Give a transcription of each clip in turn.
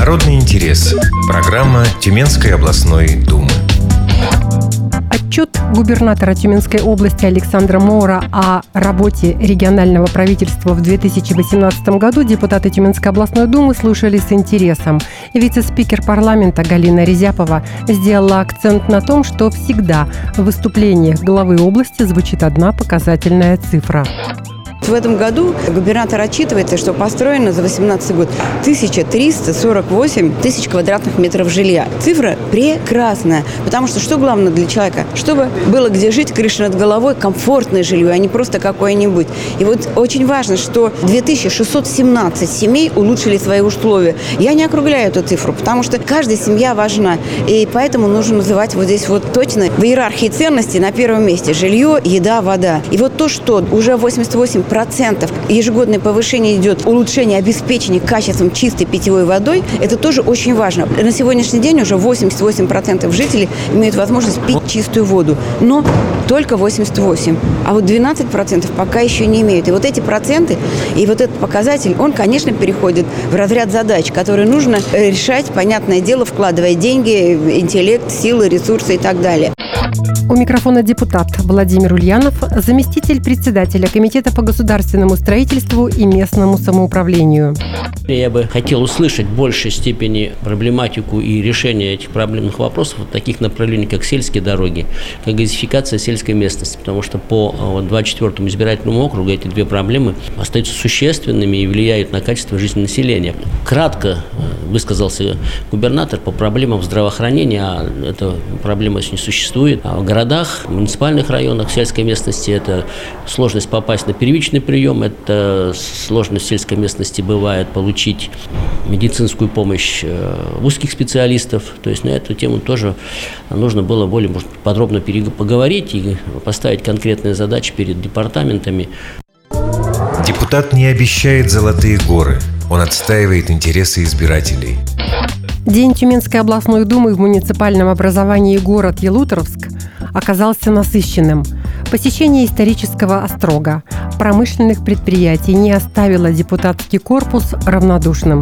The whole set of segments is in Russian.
Народный интерес. Программа Тюменской областной думы. Отчет губернатора Тюменской области Александра Моура о работе регионального правительства в 2018 году депутаты Тюменской областной думы слушали с интересом. Вице-спикер парламента Галина Резяпова сделала акцент на том, что всегда в выступлениях главы области звучит одна показательная цифра. В этом году губернатор отчитывается, что построено за 2018 год 1348 тысяч квадратных метров жилья. Цифра прекрасная, потому что главное для человека? Чтобы было где жить, крыша над головой, комфортное жилье, а не просто какое-нибудь. И вот очень важно, что 2617 семей улучшили свои условия. Я не округляю эту цифру, потому что каждая семья важна. И поэтому нужно называть вот здесь вот точно в иерархии ценностей на первом месте жилье, еда, вода. И вот то, что уже 88% ежегодное повышение идет, улучшение обеспечения качеством чистой питьевой водой, это тоже очень важно. На сегодняшний день уже 88% жителей имеют возможность пить чистую воду, но только 88%. А вот 12% пока еще не имеют. И вот эти проценты, и вот этот показатель, он, конечно, переходит в разряд задач, которые нужно решать, понятное дело, вкладывая деньги, интеллект, силы, ресурсы и так далее. У микрофона депутат Владимир Ульянов, заместитель председателя Комитета по государственному строительству и местному самоуправлению. Я бы хотел услышать в большей степени проблематику и решение этих проблемных вопросов в таких направлениях, как сельские дороги, как газификация сельской местности, потому что по 24-му избирательному округу эти две проблемы остаются существенными и влияют на качество жизни населения. Кратко высказался губернатор по проблемам здравоохранения, а эта проблема не существует. А в городах, в муниципальных районах сельской местности это сложность попасть на первичный прием, это сложность в сельской местности бывает получить медицинскую помощь узких специалистов. То есть на эту тему тоже нужно было более подробно поговорить и поставить конкретные задачи перед департаментами. Депутат не обещает золотые горы. Он отстаивает интересы избирателей. День Тюменской областной думы в муниципальном образовании город Ялуторовск оказался насыщенным. Посещение исторического острога, промышленных предприятий не оставило депутатский корпус равнодушным.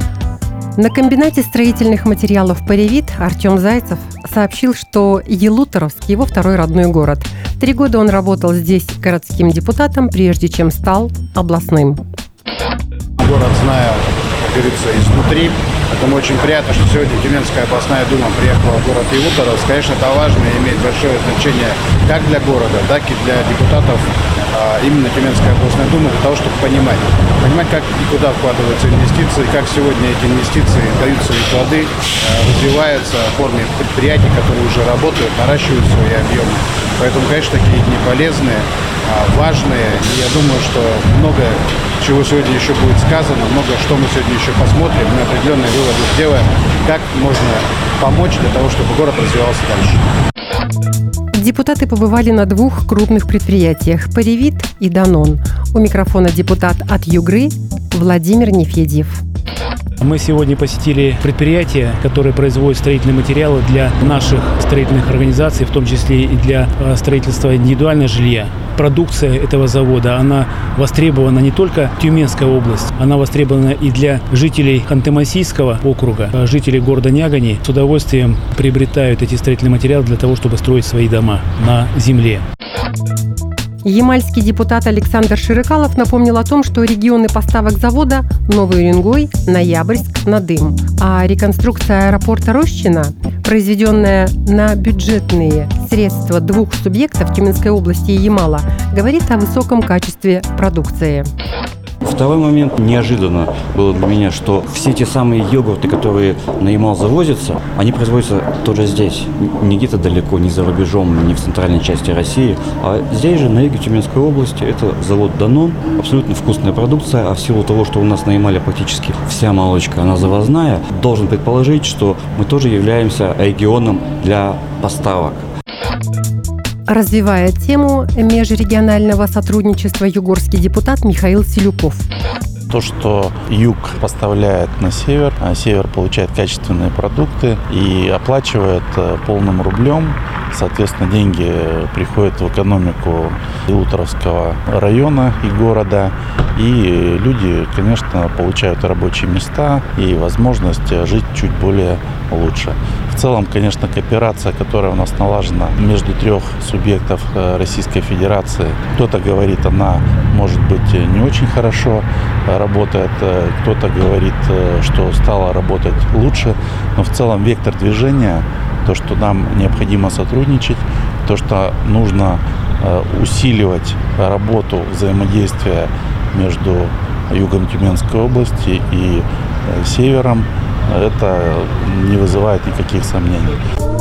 На комбинате строительных материалов «Поревит» Артем Зайцев сообщил, что Ялуторовск – его второй родной город. 3 года он работал здесь городским депутатом, прежде чем стал областным. Город знаю, как говорится, изнутри. Поэтому очень приятно, что сегодня Тюменская областная дума приехала в город Ялуторовск. Конечно, это важно и имеет большое значение как для города, так и для депутатов именно Тюменской областной думы, для того, чтобы понимать, как и куда вкладываются инвестиции, как сегодня эти инвестиции дают свои плоды, развиваются в форме предприятий, которые уже работают, наращивают свои объемы. Поэтому, конечно, такие дни полезные, важные. И я думаю, что много чего сегодня еще будет сказано, много что мы сегодня еще посмотрим, мы определенные выводы сделаем, как можно помочь для того, чтобы город развивался дальше. Депутаты побывали на 2 крупных предприятиях – «Поревит» и «Данон». У микрофона депутат от Югры Владимир Нефедьев. Мы сегодня посетили предприятия, которые производят строительные материалы для наших строительных организаций, в том числе и для строительства индивидуального жилья. Продукция этого завода, она востребована не только в Тюменской области, она востребована и для жителей Ханты-Мансийского округа. Жители города Нягани с удовольствием приобретают эти строительные материалы для того, чтобы строить свои дома на земле. Ямальский депутат Александр Широкалов напомнил о том, что регионы поставок завода – Новый Уренгой, Ноябрьск, Надым. А реконструкция аэропорта Рощино, произведенная на бюджетные средства 2 субъектов Тюменской области и Ямала, говорит о высоком качестве продукции. Второй момент неожиданно было для меня, что все те самые йогурты, которые на Ямал завозятся, они производятся тоже здесь. Не где-то далеко, не за рубежом, не в центральной части России, а здесь же, на юге Тюменской области. Это завод «Данон». Абсолютно вкусная продукция, а в силу того, что у нас на Ямале практически вся молочка, она завозная, должен предположить, что мы тоже являемся регионом для поставок. Развивая тему межрегионального сотрудничества, югорский депутат Михаил Селюков. То, что юг поставляет на север, а север получает качественные продукты и оплачивает полным рублем Соответственно, деньги приходят в экономику Ялуторовского района и города. И люди, конечно, получают рабочие места и возможность жить чуть более лучше. В целом, конечно, кооперация, которая у нас налажена между трех субъектов Российской Федерации, кто-то говорит, она, может быть, не очень хорошо работает, кто-то говорит, что стала работать лучше, но в целом вектор движения, то, что нам необходимо сотрудничать, то, что нужно усиливать работу взаимодействия между югом Тюменской области и севером, это не вызывает никаких сомнений.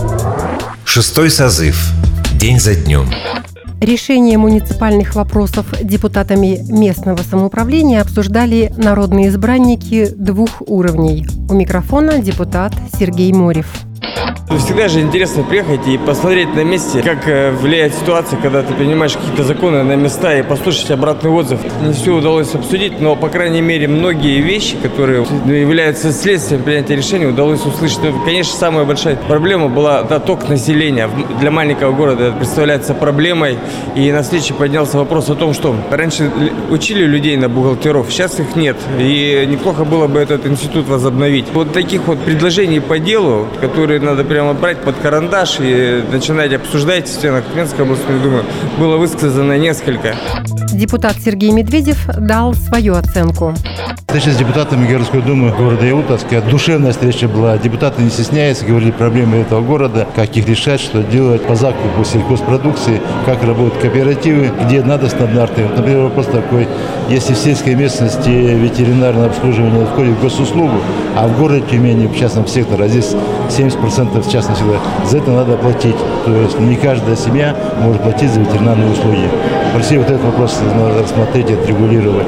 6-й созыв. День за днем. Решение муниципальных вопросов депутатами местного самоуправления обсуждали народные избранники 2 уровней. У микрофона депутат Сергей Морев. Всегда же интересно приехать и посмотреть на месте, как влияет ситуация, когда ты принимаешь какие-то законы на места, и послушать обратный отзыв. Не все удалось обсудить, но, по крайней мере, многие вещи, которые являются следствием принятия решений, удалось услышать. Конечно, самая большая проблема была отток населения. Для маленького города это представляется проблемой. И на встрече поднялся вопрос о том, что раньше учили людей на бухгалтеров, сейчас их нет. И неплохо было бы этот институт возобновить. Вот таких вот предложений по делу, которые надо прямо брать под карандаш и начинать обсуждать в стенах Тюменской областной думы, было высказано несколько. Депутат Сергей Медведев дал свою оценку. Встреча с депутатами городской думы города Ялуторска. Душевная встреча была. Депутаты не стесняются, говорили проблемы этого города, как их решать, что делать по закупу сельхозпродукции, как работают кооперативы, где надо стандарты. Например, вопрос такой: если в сельской местности ветеринарное обслуживание входит в госуслугу, а в городе Тюмени, в частном секторе, а здесь 70% частного сектора, за это надо платить. То есть не каждая семья может платить за ветеринарные услуги. В России вот этот вопрос надо рассмотреть и отрегулировать.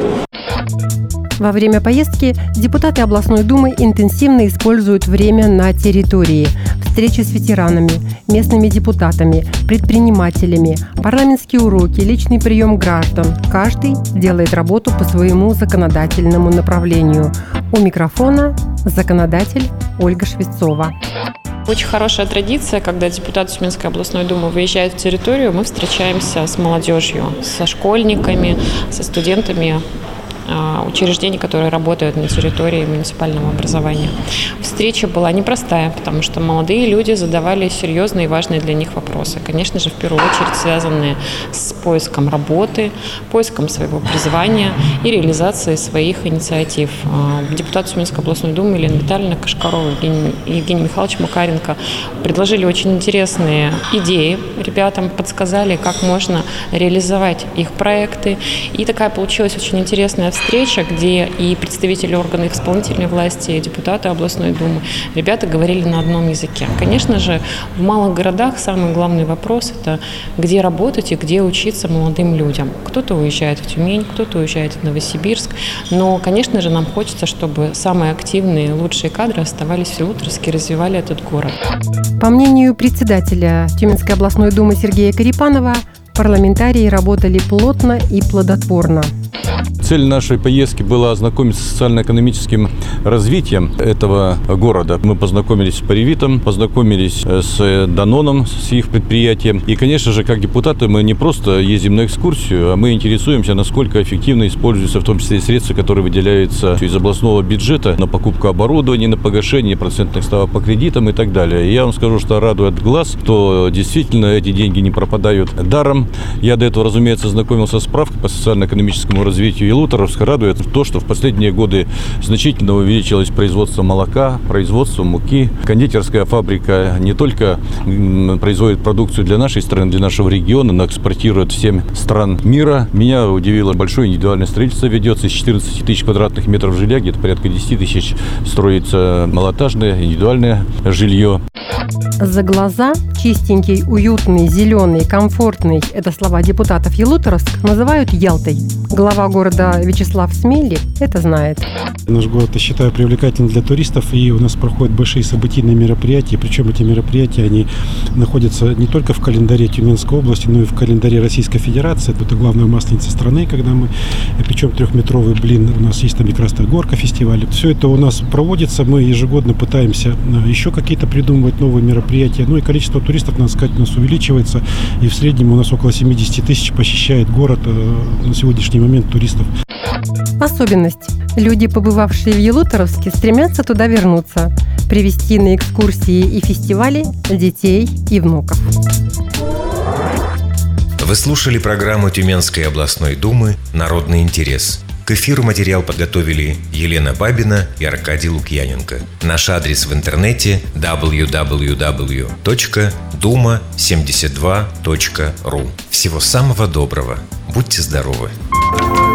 Во время поездки депутаты областной думы интенсивно используют время на территории. Встречи с ветеранами, местными депутатами, предпринимателями, парламентские уроки, личный прием граждан. Каждый делает работу по своему законодательному направлению. У микрофона законодатель Ольга Швецова. Очень хорошая традиция, когда депутаты Тюменской областной думы выезжают в территорию, мы встречаемся с молодежью, со школьниками, со студентами учреждений, которые работают на территории муниципального образования. Встреча была непростая, потому что молодые люди задавали серьезные и важные для них вопросы. Конечно же, в первую очередь связанные с поиском работы, поиском своего призвания и реализацией своих инициатив. Депутаты Тюменской областной думы Елена Витальевна Кашкарова и Евгений Михайлович Макаренко предложили очень интересные идеи ребятам, подсказали, как можно реализовать их проекты. И такая получилась очень интересная встреча, где и представители органов исполнительной власти, и депутаты областной думы, ребята говорили на одном языке. Конечно же, в малых городах самый главный вопрос – это где работать и где учиться молодым людям. Кто-то уезжает в Тюмень, кто-то уезжает в Новосибирск, но, конечно же, нам хочется, чтобы самые активные, лучшие кадры оставались в Ялуторовске и развивали этот город. По мнению председателя Тюменской областной думы Сергея Карипанова, парламентарии работали плотно и плодотворно. Цель нашей поездки была ознакомиться с социально-экономическим развитием этого города. Мы познакомились с Паревитом, познакомились с Даноном, с их предприятием. И, конечно же, как депутаты мы не просто ездим на экскурсию, а мы интересуемся, насколько эффективно используются в том числе и средства, которые выделяются из областного бюджета на покупку оборудования, на погашение процентных ставок по кредитам и так далее. И я вам скажу, что радует глаз, что действительно эти деньги не пропадают даром. Я до этого, разумеется, знакомился с справкой по социально-экономическому развитию Ялуторовска. Радует то, что в последние годы значительно увеличилось производство молока, производство муки. Кондитерская фабрика не только производит продукцию для нашей страны, для нашего региона, но экспортирует в 7 стран мира. Меня удивило, большое индивидуальное строительство ведется. Из 14 тысяч квадратных метров жилья где-то порядка 10 тысяч строится малоэтажное, индивидуальное жилье. За глаза чистенький, уютный, зеленый, комфортный – это слова депутатов Ялуторовск называют Ялтой. Глава города Вячеслав Смели это знает. Наш город, я считаю, привлекательным для туристов, и у нас проходят большие событийные мероприятия. Причем эти мероприятия, они находятся не только в календаре Тюменской области, но и в календаре Российской Федерации. Это главная масленица страны, когда мы печем 3-метровый блин. У нас есть там и Красная Горка фестиваль. Все это у нас проводится. Мы ежегодно пытаемся еще какие-то придумывать новые мероприятия. Ну и количество туристов туристов, надо сказать, у нас увеличивается. И в среднем у нас около 70 тысяч посещает город на сегодняшний момент туристов. Особенность. Люди, побывавшие в Ялуторовске, стремятся туда вернуться, привезти на экскурсии и фестивали детей и внуков. Вы слушали программу Тюменской областной думы «Народный интерес». К эфиру материал подготовили Елена Бабина и Аркадий Лукьяненко. Наш адрес в интернете www.duma72.ru. Всего самого доброго. Будьте здоровы.